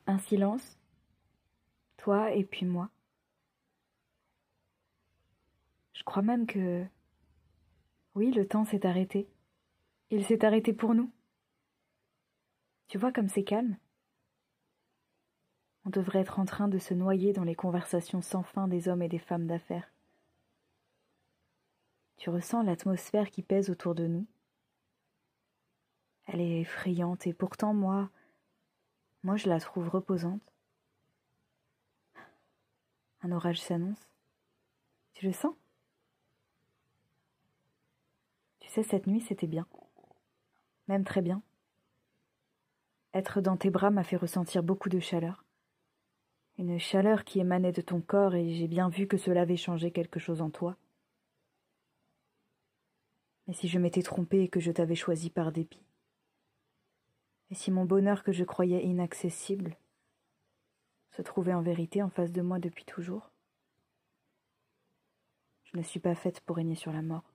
Un silence, toi et puis moi. Je crois même que... Oui, le temps s'est arrêté. Il s'est arrêté pour nous. Tu vois comme c'est calme? On devrait être en train de se noyer dans les conversations sans fin des hommes et des femmes d'affaires. Tu ressens l'atmosphère qui pèse autour de nous? Elle est effrayante et pourtant moi je la trouve reposante. Un orage s'annonce. Tu le sens? Tu sais, cette nuit c'était bien. Même très bien. Être dans tes bras m'a fait ressentir beaucoup de chaleur. Une chaleur qui émanait de ton corps et j'ai bien vu que cela avait changé quelque chose en toi. Mais si je m'étais trompée et que je t'avais choisi par dépit? Et si mon bonheur que je croyais inaccessible se trouvait en vérité en face de moi depuis toujours? Je ne suis pas faite pour régner sur la mort.